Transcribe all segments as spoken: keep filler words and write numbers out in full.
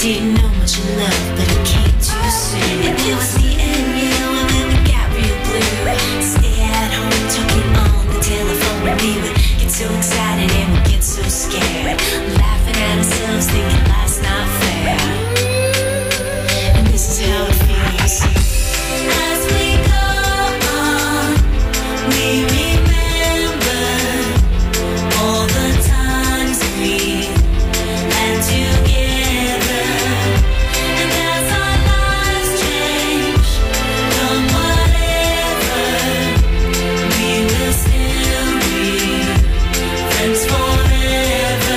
Didn't know much of love, but it came too soon. And it was the end, you know, and then we got real blue. Stay at home, talking on the telephone, and we would get so excited and we'd get so scared, laughing at ourselves, thinking life's not fair. And this is how it feels. As we go on, we remember all the times we had together. And as our lives change from whatever, we will still be friends forever.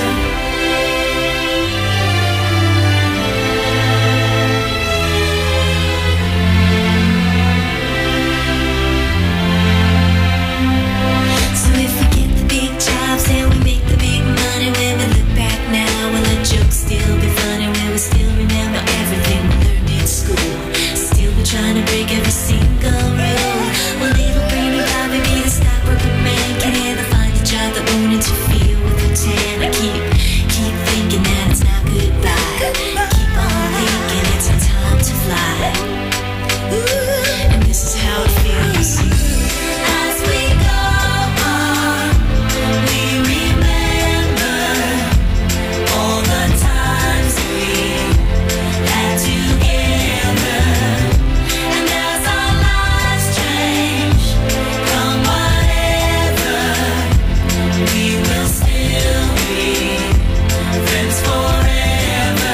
So if we get the big jobs and we make the big money, when we look back now, will the jokes still be funny? Will we still remember everything we learned in school? Still be trying to break every single rule? Will little brainy Bobby be the stockbroker man? Can he ever find a job that won't interfere with the tan? I keep, keep thinking that it's not goodbye. Keep on thinking it's our time to fly. And this is how it feels. As we go on, we remember all the times we had together. And as our lives change from whatever, we will still be friends forever.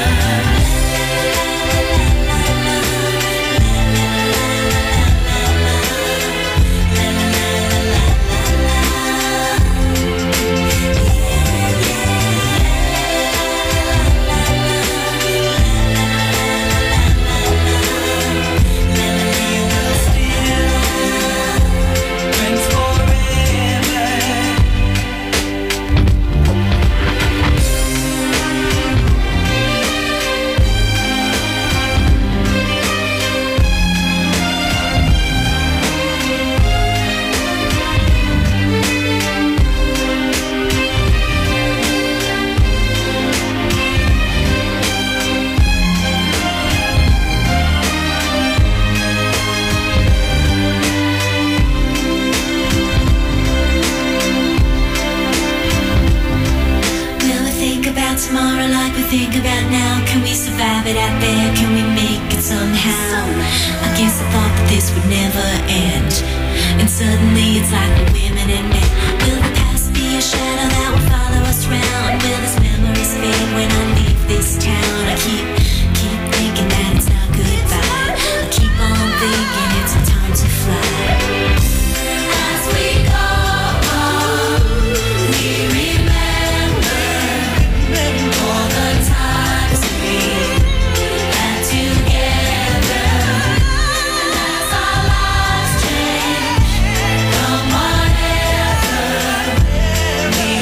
Friends Will we think about tomorrow like we think about now? Can we survive it out there? Can we make it somehow? I guess I thought that this would never end, and suddenly it's like we're women and men. Will the past be a shadow that will follow us round? Will these memories fade when I leave this town? I keep, keep thinking that it's not goodbye. I keep on thinking it's our time to fly. As we go on, we remember all the times we had together. And as our lives change from whatever, we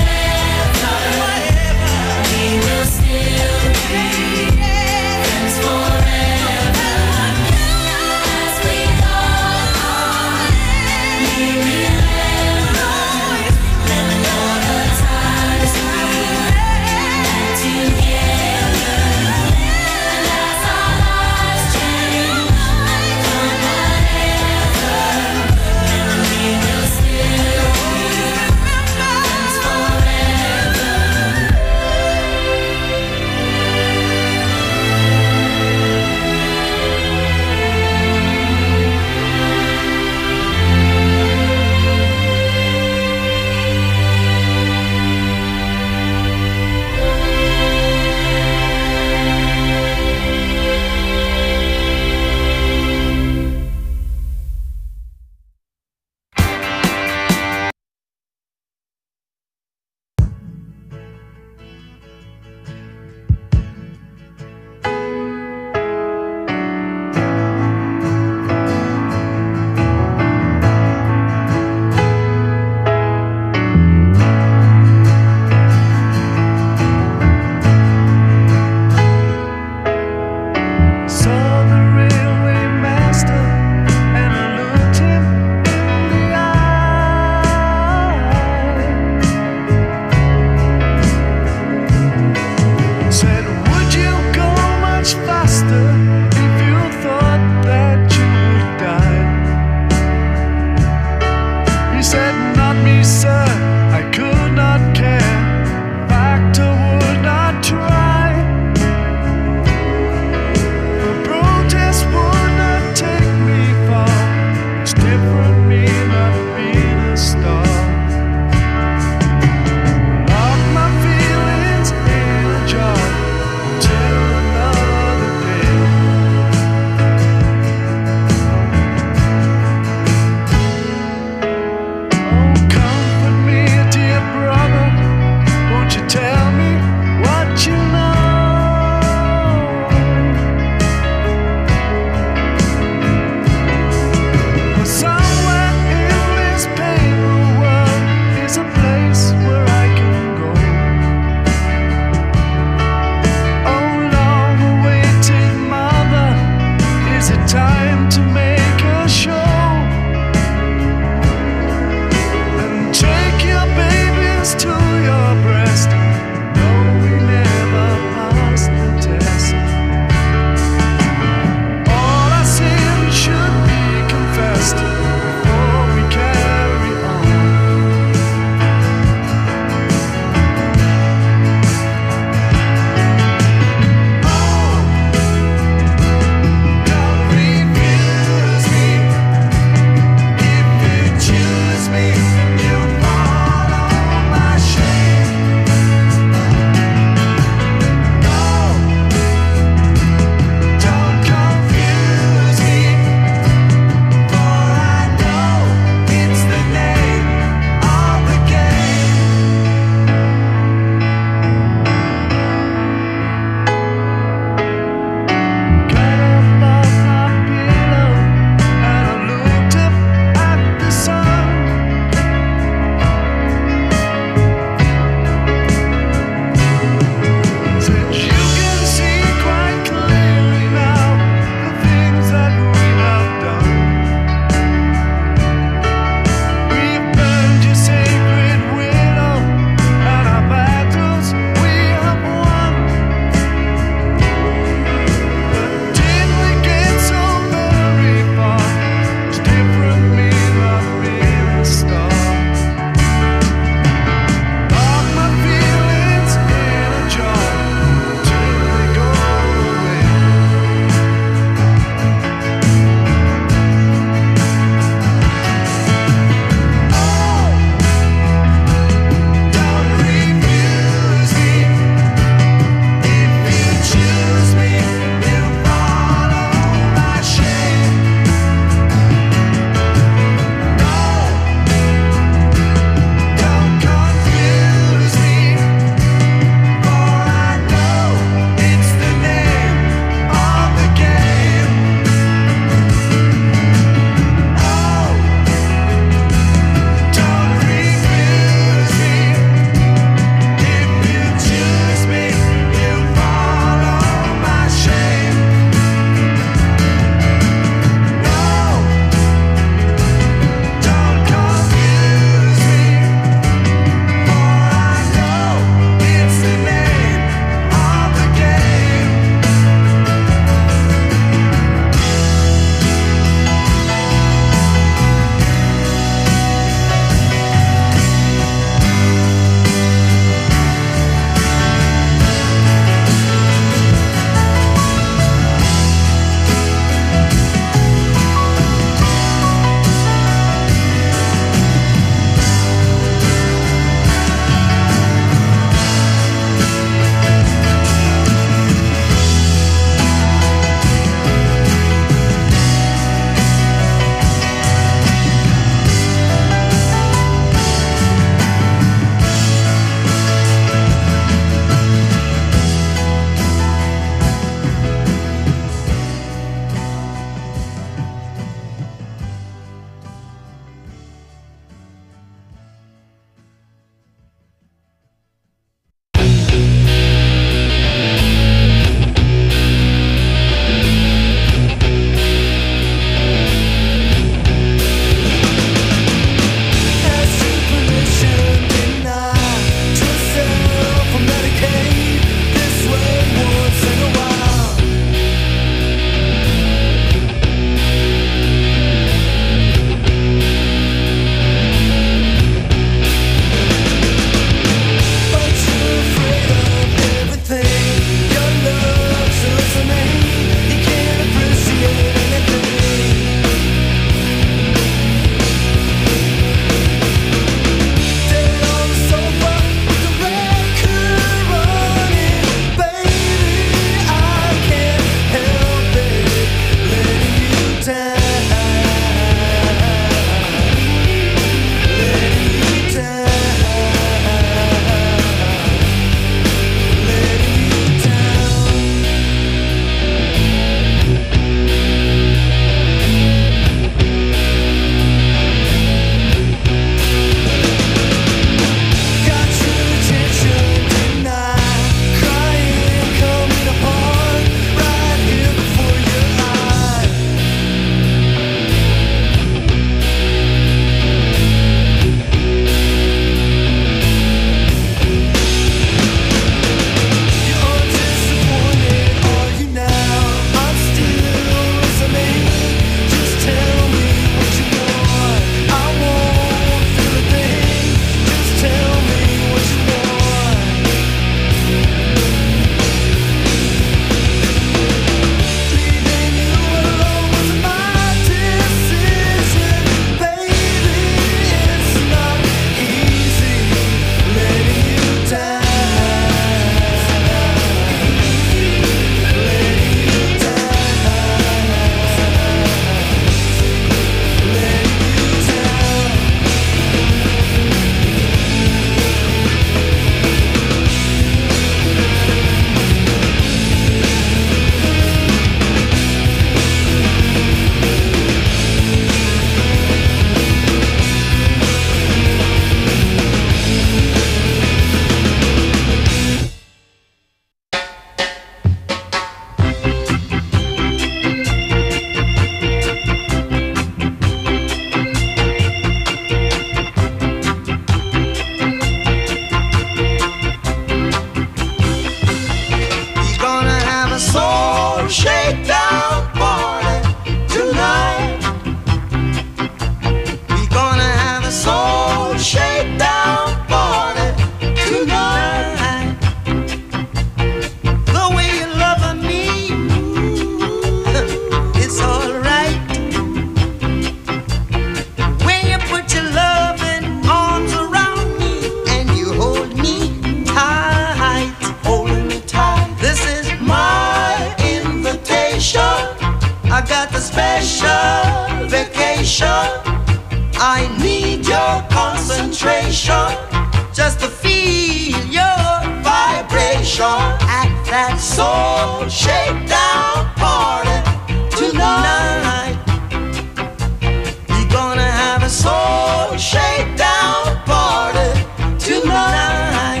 special vacation. I need your concentration just to feel your vibration at that soul shakedown party tonight. We're gonna have a soul shakedown party tonight.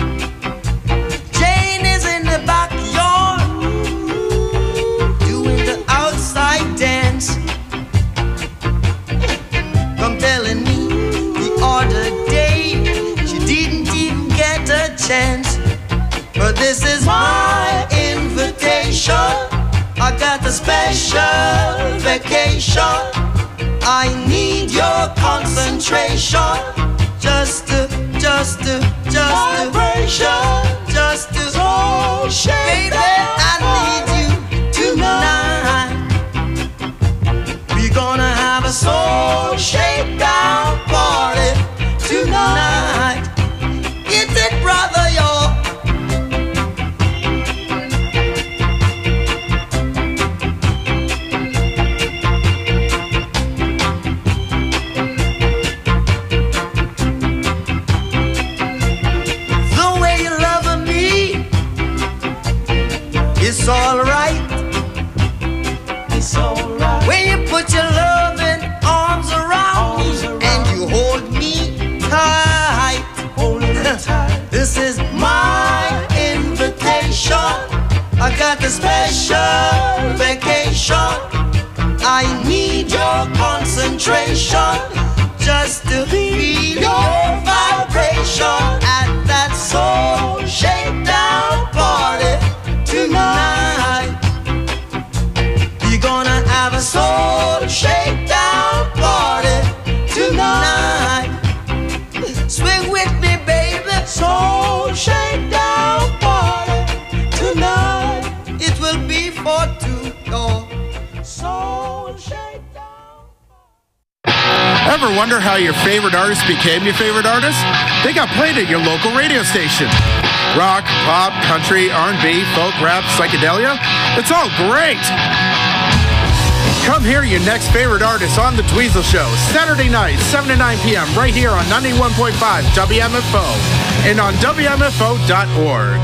Jane is in the backyard doing the outside dance. Come telling me the other day she didn't even get a chance. But this is my invitation. I got a special vacation. I need your concentration. Just to, just to, just to, vibration. Just to, soul shake. Baby, I need you tonight. We're gonna have a soul shakedown party tonight. Get it, brother, y'all. It's alright. It's alright. When you put your loving arms around arms me around and you hold me tight. Hold it tight. This is my invitation. I got a special vacation. I need your concentration just to feel your vibration at that soul shakedown party tonight. You're gonna have a soul shakedown party tonight. Swing with me, baby. Soul shakedown party tonight. It will be for two, y'all. Soul shakedown. Ever wonder how your favorite artist became your favorite artist? They got played at your local radio station. Rock, pop, country, R and B, folk, rap, psychedelia. It's all great. Come hear your next favorite artist on The Dweezil Show, Saturday night, seven to nine p.m. right here on ninety-one point five W M F O and on W M F O dot org.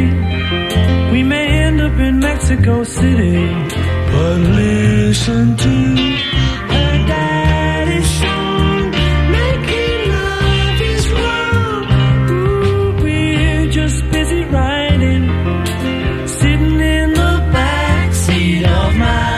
we may end up in Mexico City. But listen to her daddy's song, making love is wrong. Ooh, we're just busy riding, sitting in the backseat of my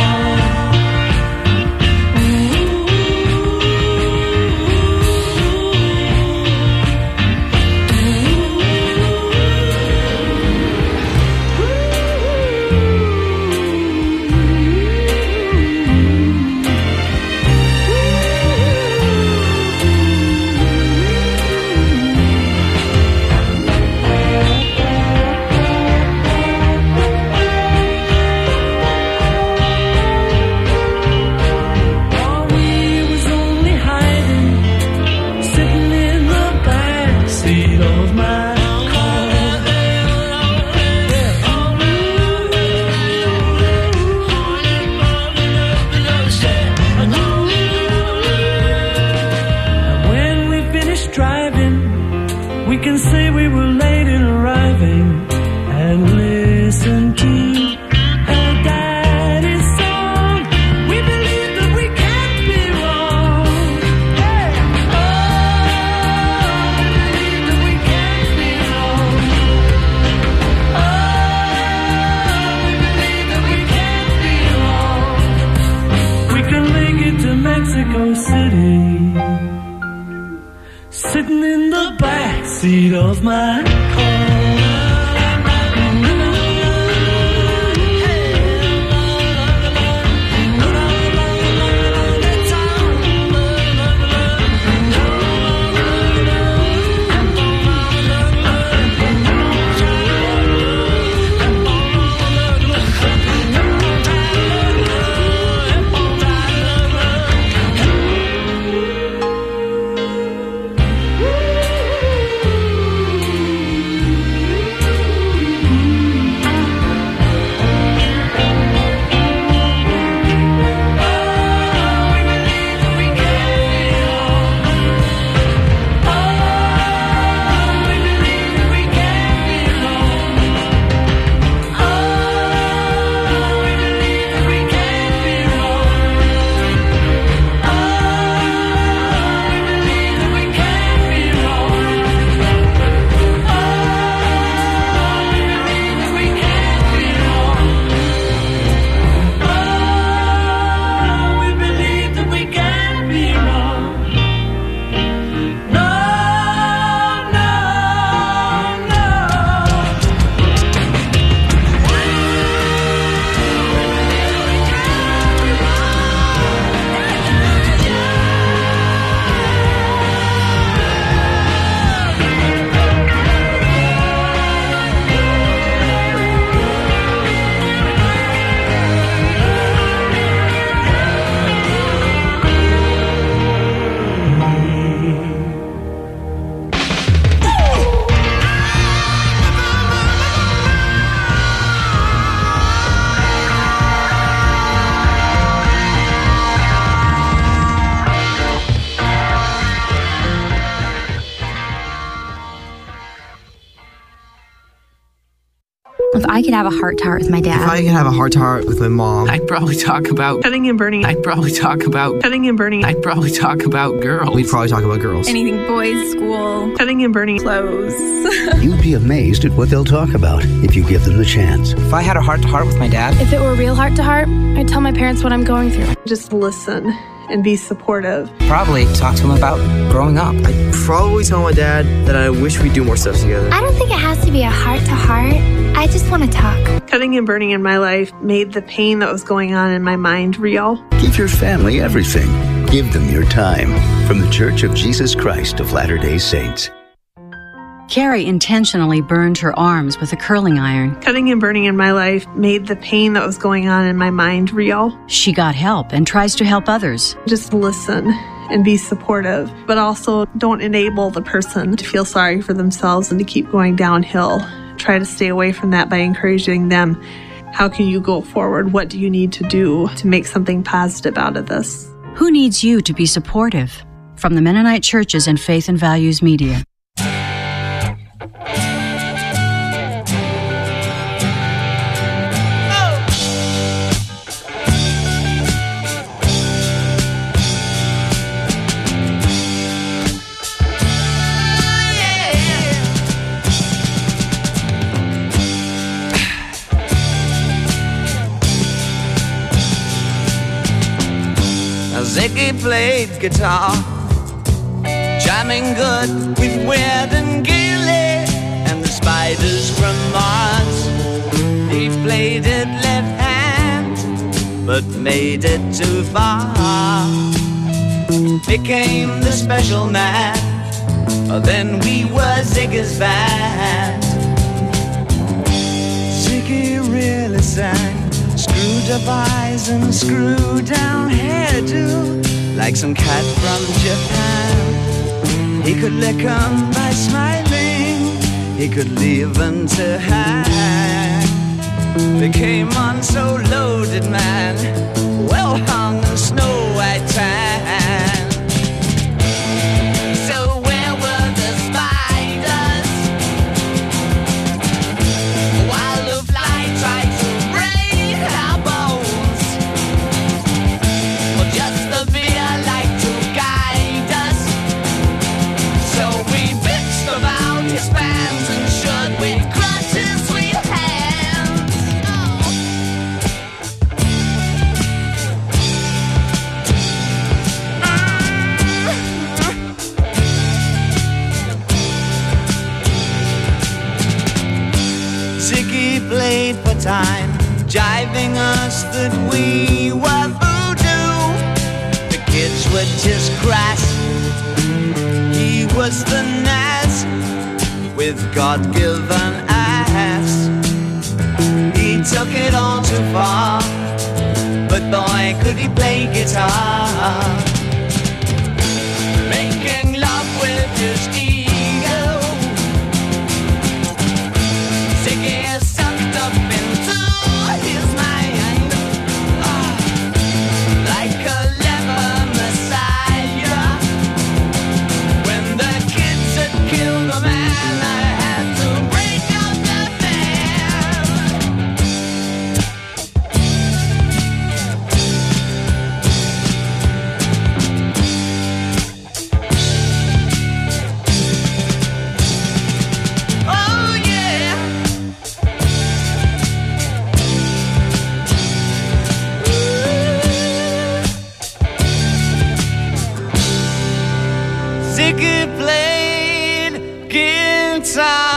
of my If I could have a heart-to-heart with my dad. If I could have a heart-to-heart with my mom. I'd probably talk about cutting and burning. I'd probably talk about cutting and burning. I'd probably talk about girls. We'd probably talk about girls. Anything boys, school, cutting and burning, clothes. You'd be amazed at what they'll talk about if you give them the chance. If I had a heart-to-heart with my dad. If it were real heart-to-heart, I'd tell my parents what I'm going through. Just listen and be supportive. Probably talk to him about growing up. I'd probably tell my dad that I wish we'd do more stuff together. I don't think it has to be a heart-to-heart. I just want to talk. Cutting and burning in my life made the pain that was going on in my mind real. Give your family everything. Give them your time. From the Church of Jesus Christ of Latter-day Saints. Carrie intentionally burned her arms with a curling iron. Cutting and burning in my life made the pain that was going on in my mind real. She got help and tries to help others. Just listen and be supportive, but also don't enable the person to feel sorry for themselves and to keep going downhill. Try to stay away from that by encouraging them. How can you go forward? What do you need to do to make something positive out of this? Who needs you to be supportive? From the Mennonite Churches and Faith and Values Media. Ziggy played guitar, jamming good with Weird and Gilly and the Spiders from Mars. He played it left hand, but made it too far. Became the special man, then we were Ziggy's band. Ziggy really sang, screwed up eyes and screwed down hairdo, like some cat from Japan. He could lick 'em by smiling, he could leave 'em to hang. Became on so loaded man, well hung in snow white tan. So where were the spiders while the fly tried to break our bones? Well, just the beer like to guide us. So we bitched about his fans and should we crush his sweet hands. Ziggy played for time, jiving us that we were voodoo. The kids were just crass, he was the Nas with God-given ass. He took it all too far, but boy could he play guitar. Making love with his ego, Ziggy sucked up into his mind, ah, like a clever messiah. When the kids had killed the man, I had to break up the band. Oh yeah. Ziggy played guitar.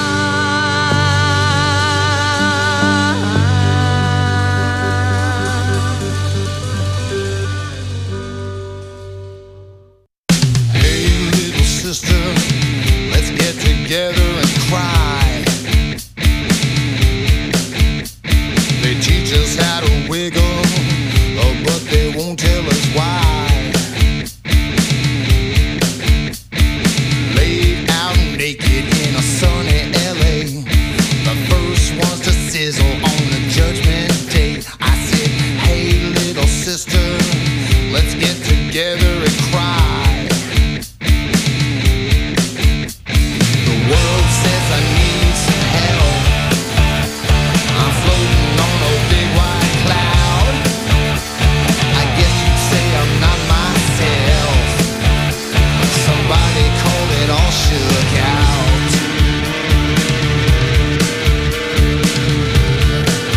Hey, little sister, let's get together and cry. They teach us how to wiggle, oh, but they won't tell us why. Laid out naked in a sunny L A, the first ones to sizzle on the judgment day. I said, hey, little sister, let's get together and cry. The world says I need some help. I'm floating on a big white cloud. I guess you'd say I'm not myself. Somebody call it all shook out.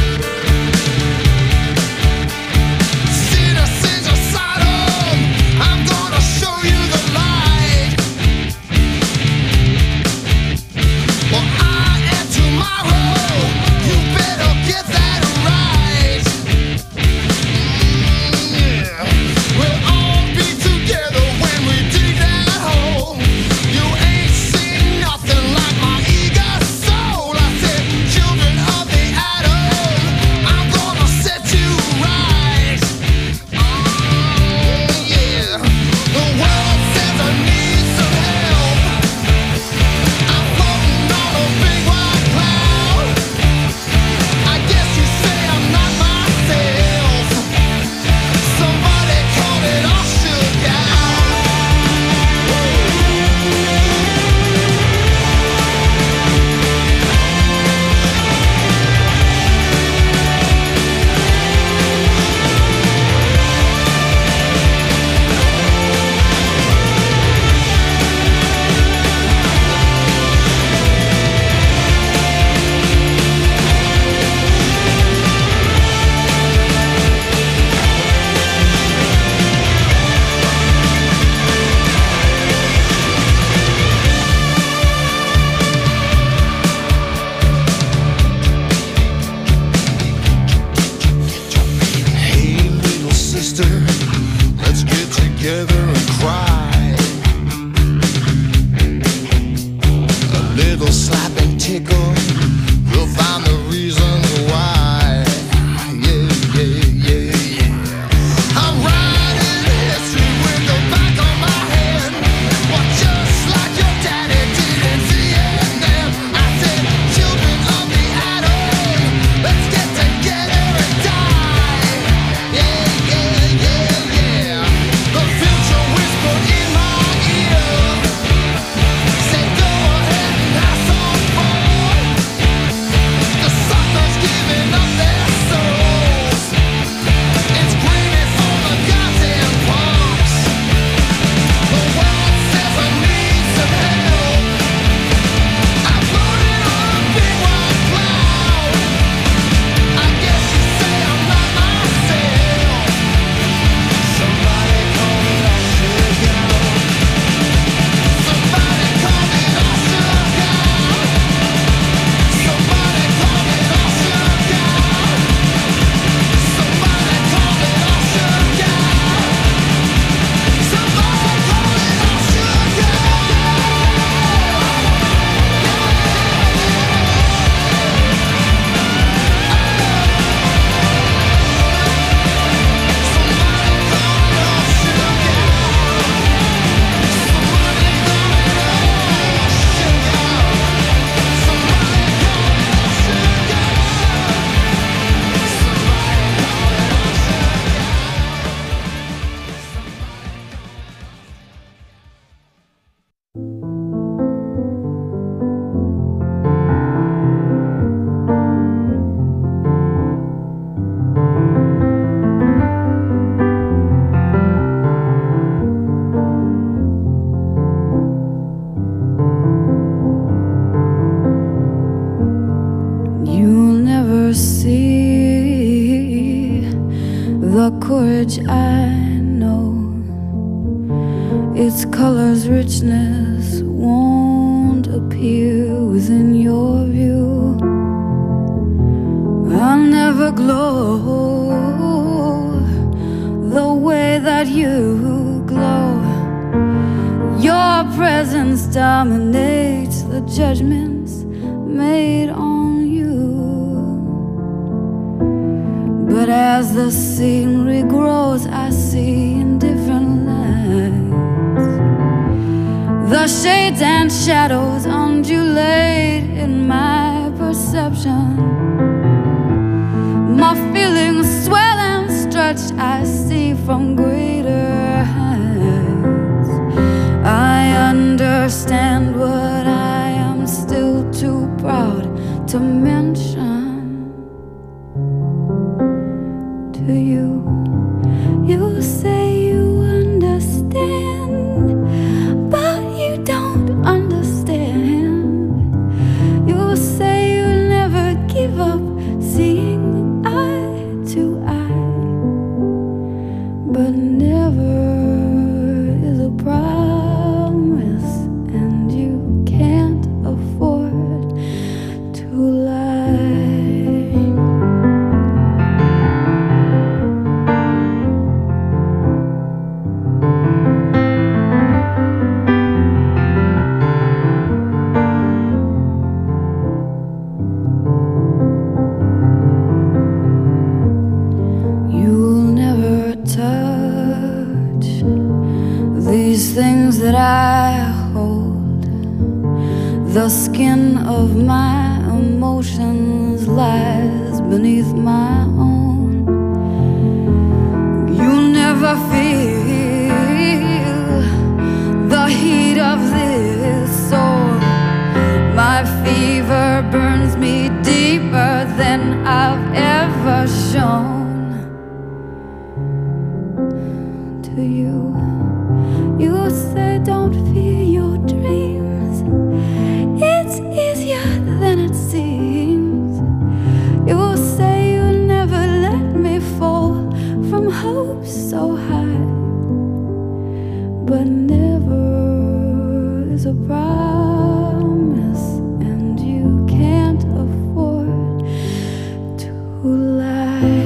the courage I know. Its color's richness won't appear within your view. I'll never glow the way that you glow. Your presence dominates the judgments made on you. But as the scenery grows, I see in different lights. The shades and shadows undulate in my perception. My feelings swell and stretch, I see from greater heights. I understand what I am still too proud to mention to you. You say you understand, but you don't understand. You say you'll never give up seeing eye to eye, but never is a promise, and you can't afford to lie. You'll never touch these things that I hold. The skin of my emotions lies beneath my own. You'll never feel the heat of this soul. My fever burns me deeper than I've ever shown to you. You say don't fear your dreams, it's easier than it seems. You say you'll never let me fall from hope so high, but never is a promise, and you can't afford to lie.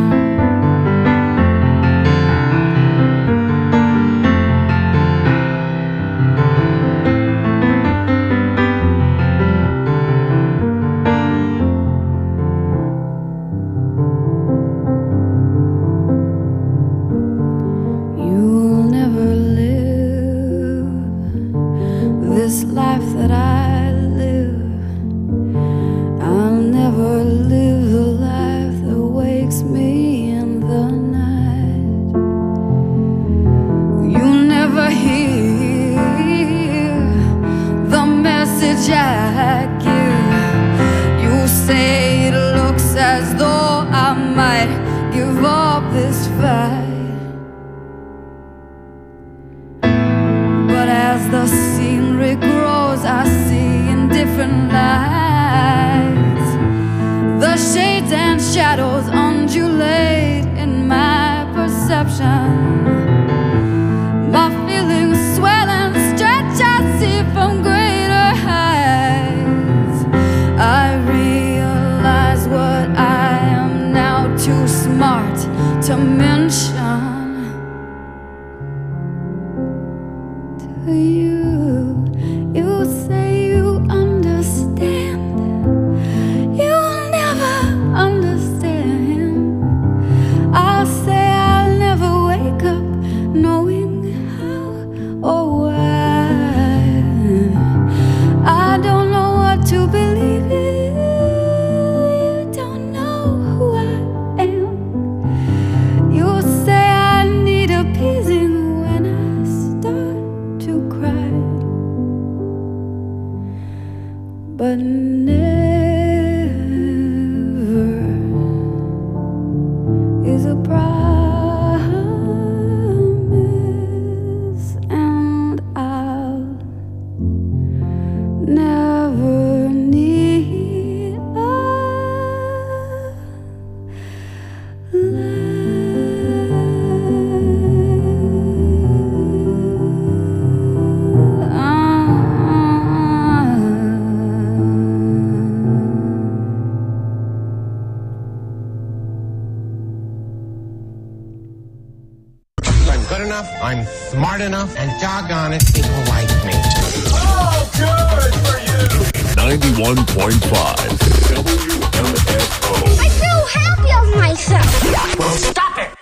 You'll never live this life that I live. I'll never live the life that wakes me in the night. You'll never hear the message I give. You say it looks as though I might give up this fight. But as the scenery grows, I see in different lights. The shades and shadows undulate in my perception. My feelings swell and stretch, I see from greater heights. I realize what I am now too smart to mention to you. You say you understand, you'll never understand. I'll say I'll never wake up knowing how or why. I don't know what to believe in. You don't know who I am. You say I need appeasing when I start to cry, but never is a promise, and I'll never need a lie. good enough, I'm smart enough, and doggone it, people like me. Oh, good for you! ninety-one point five W M F O. I feel happy of myself. Well, stop it!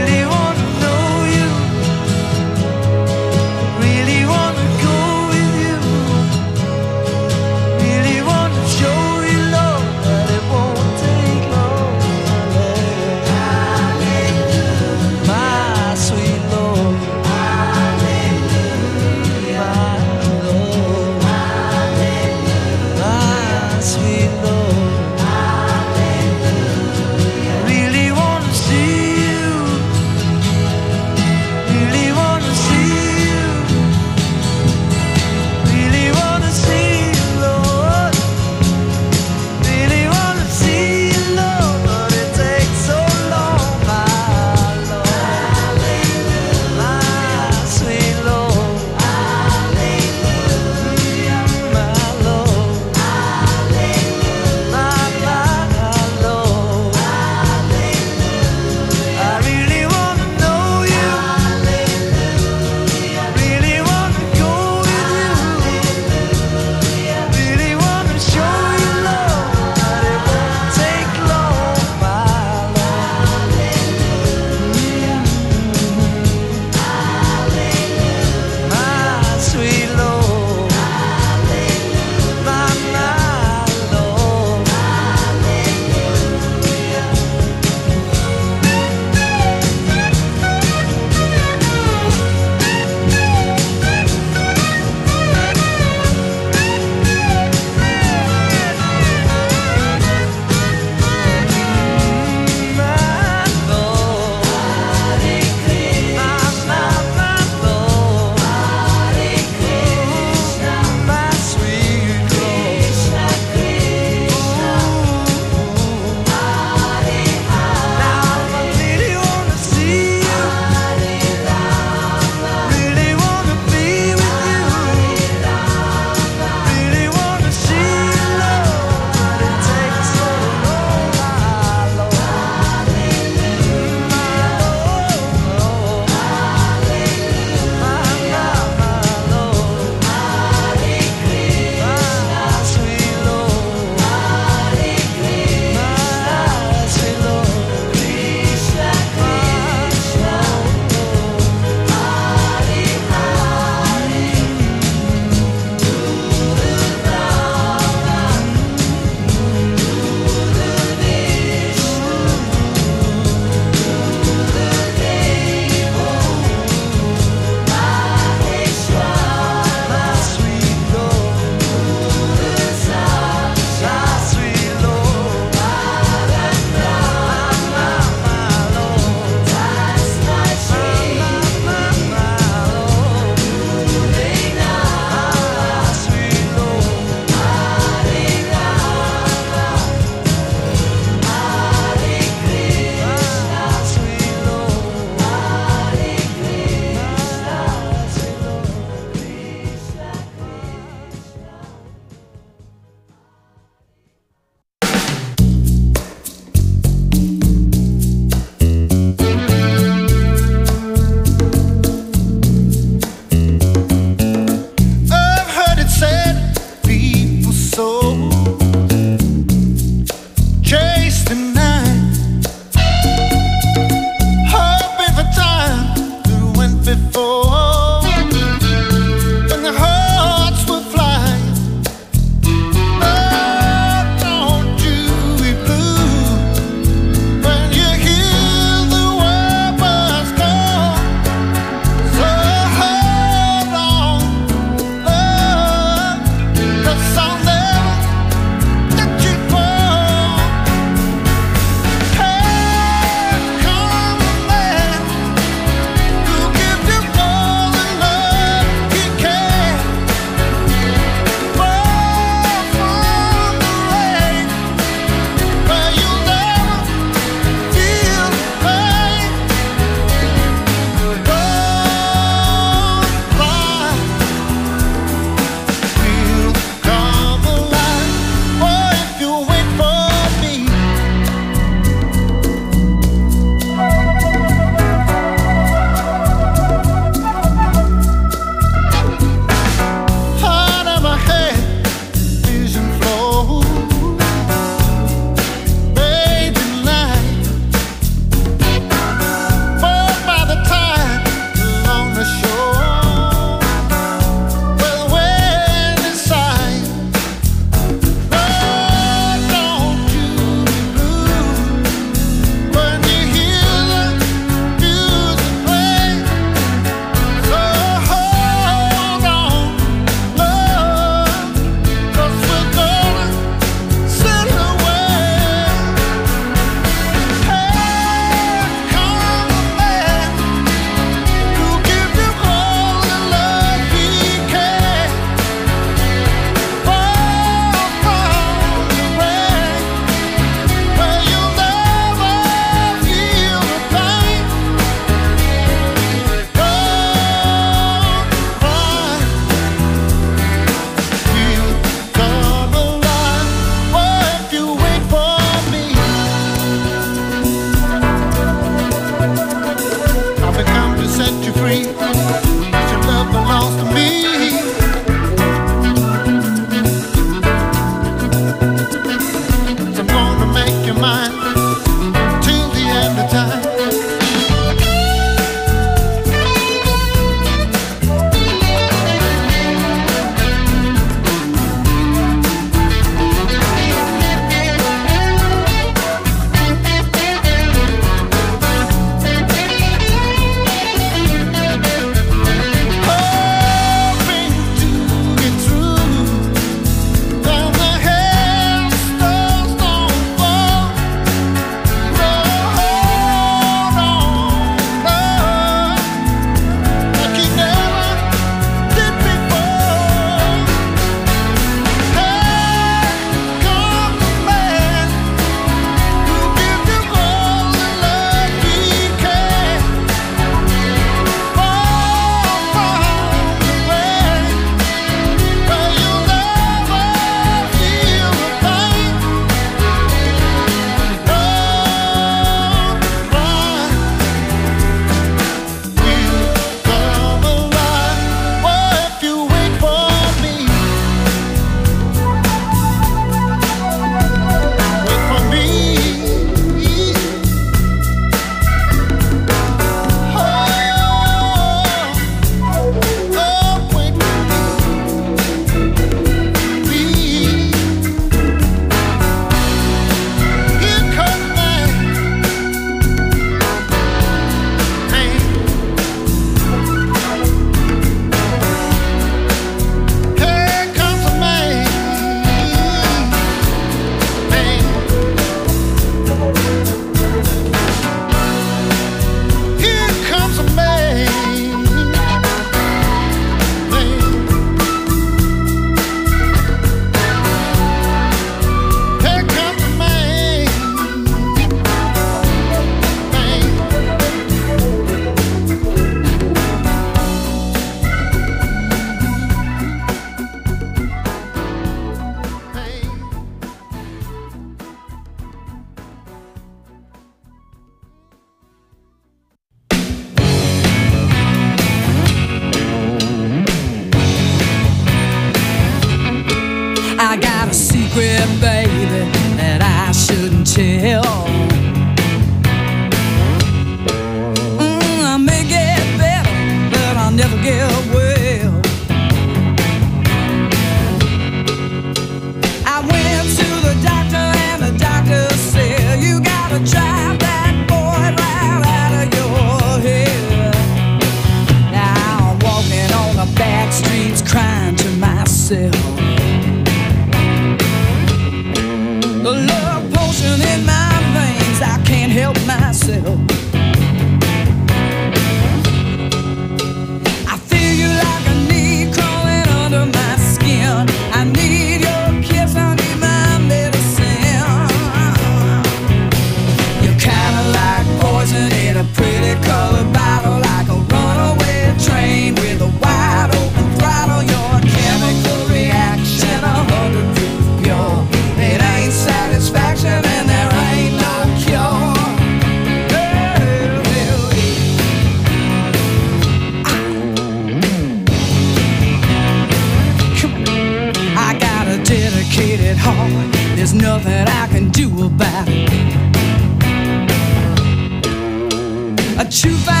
truth I